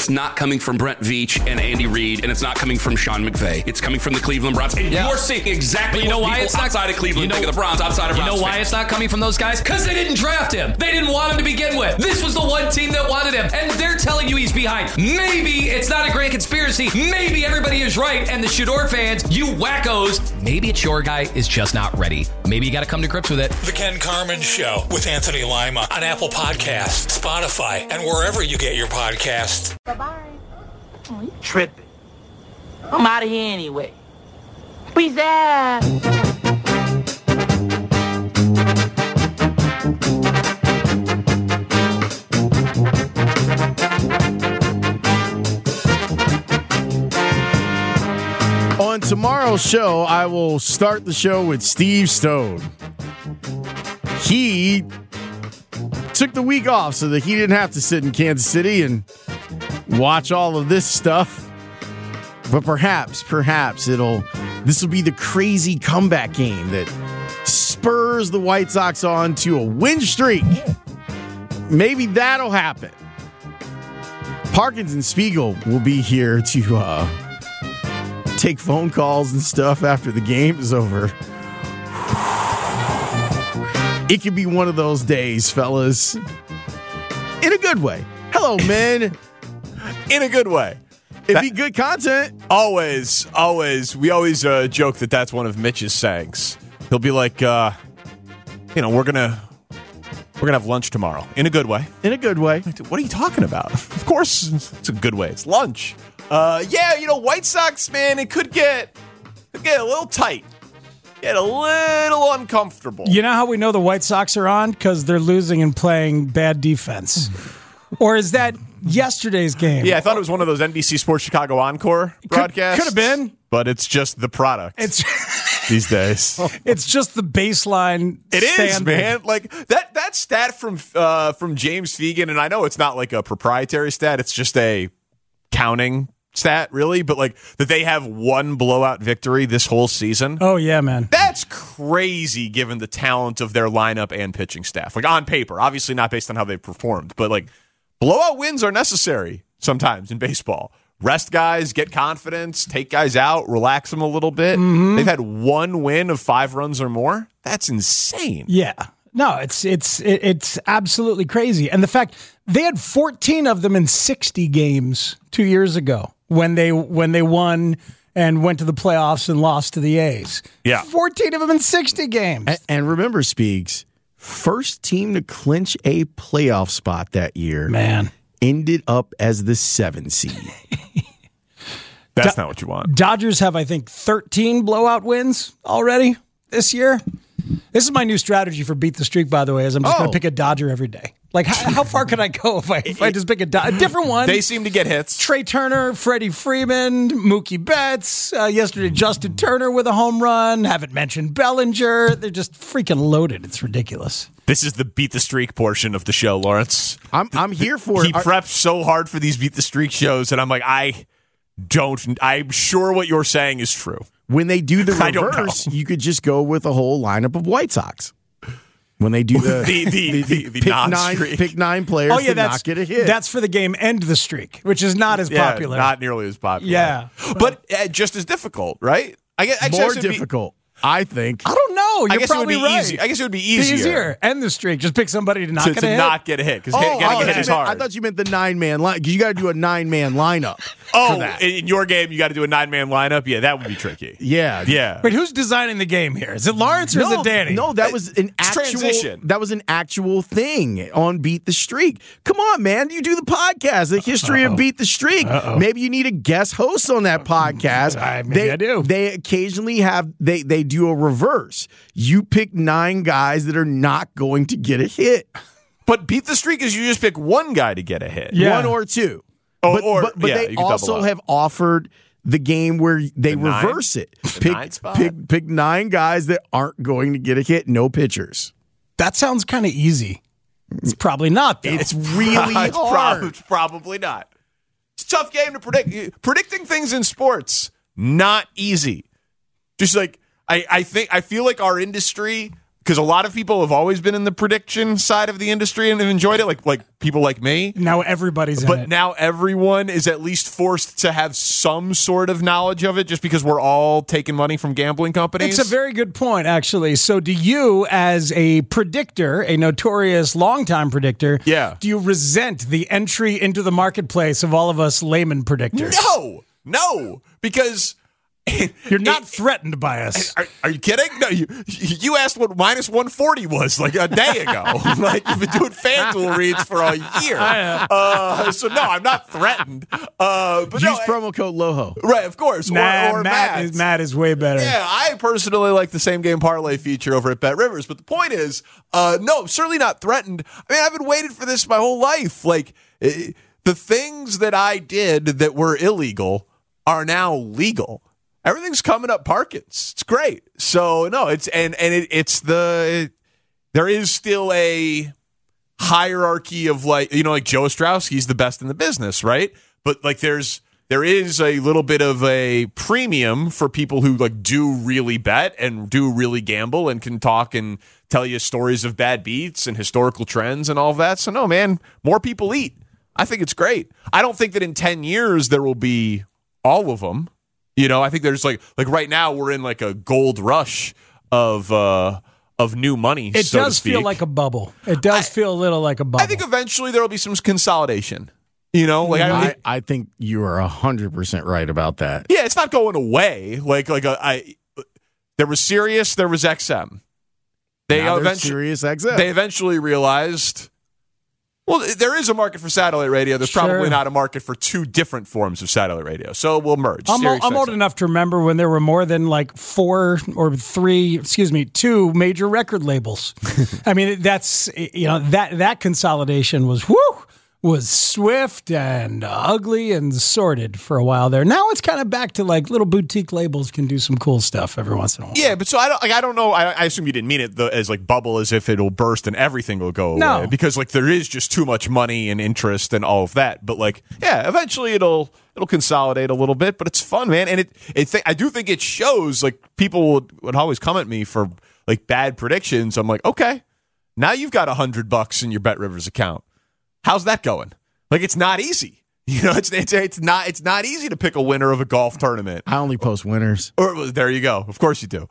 it's not coming from Brent Veach and Andy Reid, and it's not coming from Sean McVay. It's coming from the Cleveland Browns. And you're seeing exactly what people outside of Cleveland think of the Browns, outside of Browns. You know why it's not coming from those guys? Because they didn't draft him. They didn't want him to begin with. This was the one team that wanted him, and they're telling you he's behind. Maybe it's not a grand conspiracy. Maybe everybody is right, and the Shador fans, you wackos, maybe it's your guy is just not ready. Maybe you got to come to grips with it. The Ken Carman Show with Anthony Lima on Apple Podcasts, Spotify, and wherever you get your podcasts. Bye-bye. Oh, you tripping. I'm out of here anyway. Peace out. On tomorrow's show, I will start the show with Steve Stone. He took the week off so that he didn't have to sit in Kansas City and watch all of this stuff. But perhaps this will be the crazy comeback game that spurs the White Sox on to a win streak. Maybe that'll happen. Parkins and Spiegel will be here to take phone calls and stuff after the game is over. It could be one of those days, fellas. In a good way. Hello, men. In a good way. It'd be good content. Always. We always joke that that's one of Mitch's sayings. He'll be like, we're gonna have lunch tomorrow. In a good way. In a good way. What are you talking about? Of course, it's a good way. It's lunch. White Sox, man, it could get a little tight. Get a little uncomfortable. You know how we know the White Sox are on? Because they're losing and playing bad defense. Or is that yesterday's game? Yeah, I thought it was one of those NBC Sports Chicago Encore broadcasts. Could have been. But it's just the product these days. It's just the baseline. It is, man. Like that stat from James Fegan, and I know it's not like a proprietary stat. It's just a counting stat, really, but like that they have one blowout victory this whole season. Oh yeah, man. That's crazy given the talent of their lineup and pitching staff. Like on paper, obviously not based on how they've performed, but like blowout wins are necessary sometimes in baseball. Rest guys, get confidence, take guys out, relax them a little bit. Mm-hmm. They've had one win of 5 runs or more. That's insane. Yeah. No, it's absolutely crazy. And the fact they had 14 of them in 60 games 2 years ago when they won and went to the playoffs and lost to the A's. Yeah. 14 of them in 60 games. And remember, Speaks, first team to clinch a playoff spot that year. Man. Ended up as the 7 seed. That's not what you want. Dodgers have, I think, 13 blowout wins already this year. This is my new strategy for Beat the Streak, by the way, is I'm just going to pick a Dodger every day. Like, how far can I go if I just pick a different one? They seem to get hits. Trey Turner, Freddie Freeman, Mookie Betts. Yesterday, Justin Turner with a home run. Haven't mentioned Bellinger. They're just freaking loaded. It's ridiculous. This is the Beat the Streak portion of the show, Lawrence. I'm here for it. He preps so hard for these Beat the Streak shows, and I'm like, I'm sure what you're saying is true. When they do the reverse, you could just go with a whole lineup of White Sox. When they do the pick nine players to not get a hit. That's for the game and the streak, which is not as popular. Not nearly as popular. Yeah. But just as difficult, right? More difficult. I think. I don't know. You're probably right. Easy. I guess it would be easier. End the streak. Just pick somebody to not get a hit. To not get a hit. Because getting a hit is hard. I thought you meant the 9-man line. Because you got to do a 9-man lineup. Oh, in your game, you got to do a 9-man lineup? Yeah, that would be tricky. Yeah. Wait, who's designing the game here? Is it Lawrence or is it Danny? No, that was an transition. That was an actual thing on Beat the Streak. Come on, man. You do the podcast, the history of Beat the Streak. Maybe you need a guest host on that podcast. Maybe I do. They occasionally they do a reverse. You pick 9 guys that are not going to get a hit. But Beat the Streak is you just pick one guy to get a hit. Yeah. 1 or 2. But they also have offered the game where they reverse it. Pick 9 guys that aren't going to get a hit, no pitchers. That sounds kind of easy. It's probably not, though. It's really hard. It's probably not. It's a tough game to predict. Predicting things in sports, not easy. Just like I feel like our industry because a lot of people have always been in the prediction side of the industry and have enjoyed it, like people like me. Now everybody's in it. But now everyone is at least forced to have some sort of knowledge of it just because we're all taking money from gambling companies. It's a very good point, actually. So do you, as a predictor, a notorious longtime predictor, do you resent the entry into the marketplace of all of us layman predictors? No, because... You're not threatened by us. Are you kidding? No, you asked what minus 140 was like a day ago. Like you've been doing FanDuel reads for a year. So no, I'm not threatened. But use promo code LOHO. Right, of course. Or Matt is way better. Yeah, I personally like the same game parlay feature over at BetRivers. But the point is, no, certainly not threatened. I mean, I've been waiting for this my whole life. Like the things that I did that were illegal are now legal. Everything's coming up Parkins. It's great. So no, there is still a hierarchy of like Joe Ostrowski's the best in the business, right? But like there is a little bit of a premium for people who like do really bet and do really gamble and can talk and tell you stories of bad beats and historical trends and all of that. So no, man, more people eat. I think it's great. I don't think that in 10 years there will be all of them. I think there's like right now we're in like a gold rush of new money. It does feel like a bubble. It does feel a little like a bubble. I think eventually there will be some consolidation. I think you are 100% right about that. Yeah, it's not going away. There was Sirius, there was XM. Sirius XM. They eventually realized. Well, there is a market for satellite radio. There's probably not a market for two different forms of satellite radio. So we'll merge. I'm old enough to remember when there were more than like two major record labels. I mean, that's, that consolidation was swift and ugly and sordid for a while there. Now it's kind of back to like little boutique labels can do some cool stuff every once in a while. Yeah, but so I don't know. I assume you didn't mean it as like bubble as if it'll burst and everything will go away. Because like there is just too much money and interest and all of that. But like, yeah, eventually it'll consolidate a little bit. But it's fun, man. And I do think it shows like people would always come at me for like bad predictions. I'm like, okay, now you've got $100 in your BetRivers account. How's that going? Like, it's not easy. It's not easy to pick a winner of a golf tournament. I only post winners. Or there you go. Of course you do.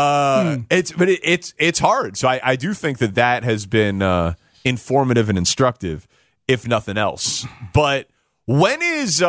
It's hard. So I do think that has been informative and instructive, if nothing else. But when is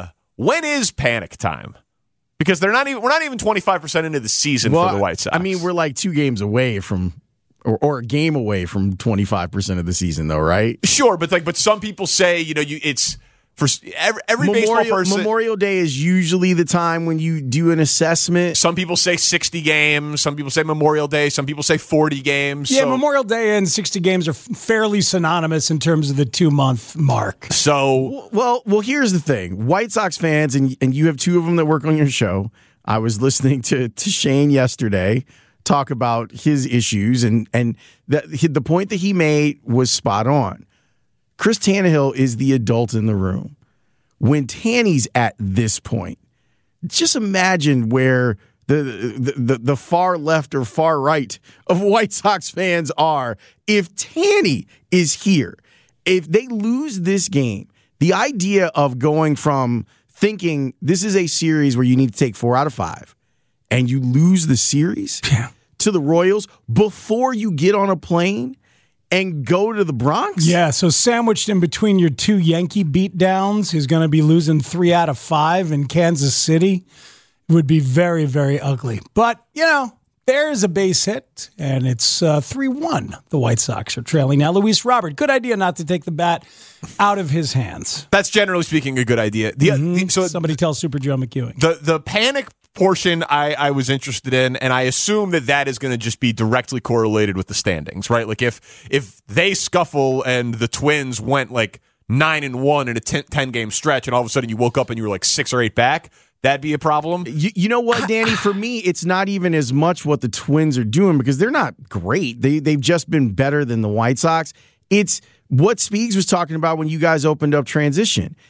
panic time? Because we're not even 25% into the season for the White Sox. I mean, we're like 2 games away from. Or a game away from 25% of the season, though, right? Sure, but some people say, it's for every baseball person. Memorial Day is usually the time when you do an assessment. Some people say 60 games. Some people say Memorial Day. Some people say 40 games. Yeah, Memorial Day and 60 games are fairly synonymous in terms of the 2-month mark. So, well, here's the thing: White Sox fans, and you have 2 of them that work on your show. I was listening to Shane yesterday talk about his issues, and the point that he made was spot on. Chris Tannehill is the adult in the room. When Tanny's at this point, just imagine where the far left or far right of White Sox fans are. If Tanny is here, if they lose this game, the idea of going from thinking this is a series where you need to take 4 out of 5 and you lose the series to the Royals before you get on a plane and go to the Bronx? Yeah, so sandwiched in between your 2 Yankee beatdowns, he's going to be losing 3 out of 5 in Kansas City. It would be very, very ugly. But, there's a base hit, and it's 3-1. The White Sox are trailing now. Luis Robert, good idea not to take the bat out of his hands. That's generally speaking a good idea. So somebody tell Super Joe McEwing. The panic portion I was interested in, and I assume that is going to just be directly correlated with the standings, right? Like if they scuffle and the Twins went like 9-1 in a 10-game stretch, and all of a sudden you woke up and you were like 6 or 8 back, that'd be a problem. You know what, Danny? For me, it's not even as much what the Twins are doing because they're not great. They've just been better than the White Sox. It's what Speegs was talking about when you guys opened up transition.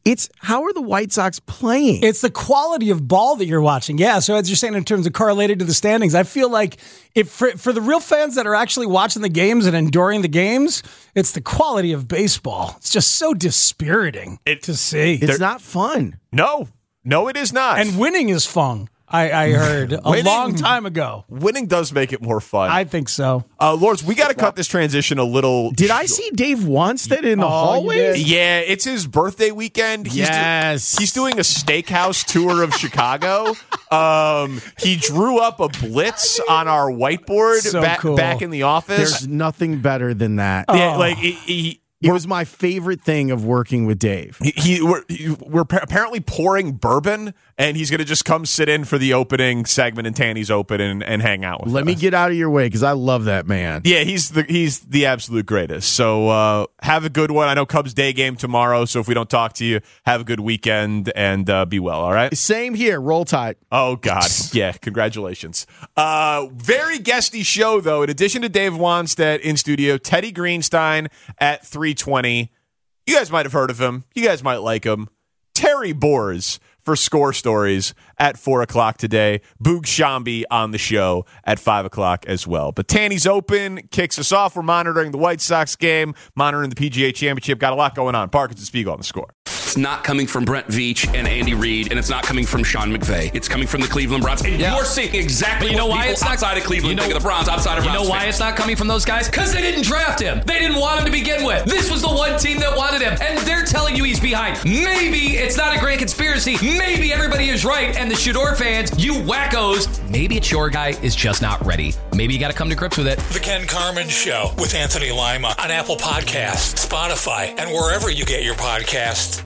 It's how are the White Sox playing? It's the quality of ball that you're watching. Yeah, so as you're saying in terms of correlated to the standings, I feel like if for the real fans that are actually watching the games and enduring the games, it's the quality of baseball. It's just so dispiriting to see. It's not fun. No, it is not. And winning is fun. I heard a long time ago. Winning does make it more fun. I think so. Lords, we got to cut this transition a little. Did I see Dave Wanstead in the hallways? Yeah, it's his birthday weekend. He's doing a steakhouse tour of Chicago. He drew up a blitz on our whiteboard cool. back in the office. There's nothing better than that. Yeah, it was my favorite thing of working with Dave. We're apparently pouring bourbon, and he's going to just come sit in for the opening segment and Tanny's open and hang out with us. Let me get out of your way because I love that man. Yeah, he's the absolute greatest. So have a good one. I know Cubs day game tomorrow, so if we don't talk to you, have a good weekend and be well, all right? Same here. Roll Tide. Oh, God. Yeah, congratulations. Very guesty show, though. In addition to Dave Wanstead in studio, Teddy Greenstein at 3:20. You guys might have heard of him. You guys might like him. Terry Boers for Score Stories at 4 o'clock today. Boog Shambi on the show at 5 o'clock as well. But Tanny's open, kicks us off. We're monitoring the White Sox game, monitoring the PGA Championship. Got a lot going on. Parkins and Spiegel on the Score. It's not coming from Brent Veach and Andy Reid, and it's not coming from Sean McVay. It's coming from the Cleveland Browns. And you're seeing exactly you know what why people it's not outside of Cleveland think of the Browns, outside of Browns. You know why fans. it's not coming from those guys? Because they didn't draft him. They didn't want him to begin with. This was the one team that wanted him, and they're telling you he's behind. Maybe it's not a grand conspiracy. Maybe everybody is right, and the Shador fans, you wackos, maybe it's your guy is just not ready. Maybe you got to come to grips with it. The Ken Carman Show with Anthony Lima on Apple Podcasts, Spotify, and wherever you get your podcasts.